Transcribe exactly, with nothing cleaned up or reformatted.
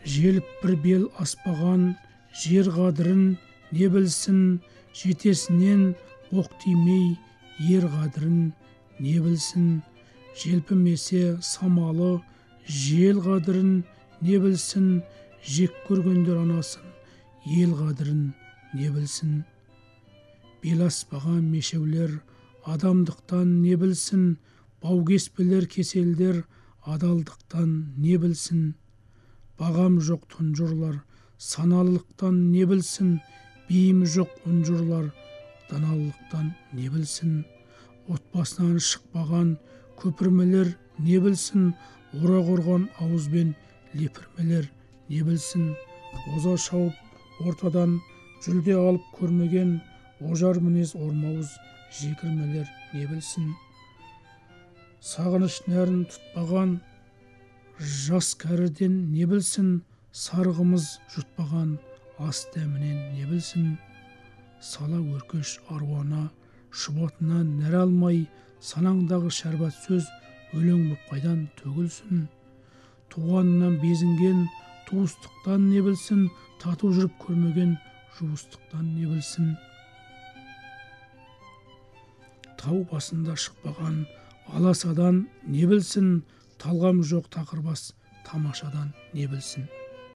желіп бір бел аспаған жер қадірін не білсін, жетесінен оқ тимей ер қадірін не білсін, желпімесе самалы жел қадірін не білсін, жек көргендер анасын ел қадірін не білсін. Бел аспаған мешеулер адамдықтан не білсін, бау-кеспелер кеселдер адалдықтан не білсін. Бағам жоқ тұнжырлар саналылықтан не білсін, бейімі жоқ ұнжырлар даналылықтан не білсін. Отбасынан шықпаған көпірмелер не білсін, орақ ұрған ауызбен лепірмелер не білсін. Оза шауып ортадан жүлде алып көрмеген ожар мінез ормауыз жекірмелер не білсін. Сағыныш нәрін тұтпаған жас кәріден не білсін, сарғымыз жұтпаған ас дәмінен не білсін. Сала өркеш аруана шұбатынан нәр алмай, санаңдағы шәрбат сөз өлең боп қайдан төгілсін. Туғанынан безінген туыстықтан не білсін, тату жүріп көрмеген жуыстықтан не білсін. Тау басында шықпаған аласадан не білсін, талғам жоқ тақырбас тамашадан не білсін.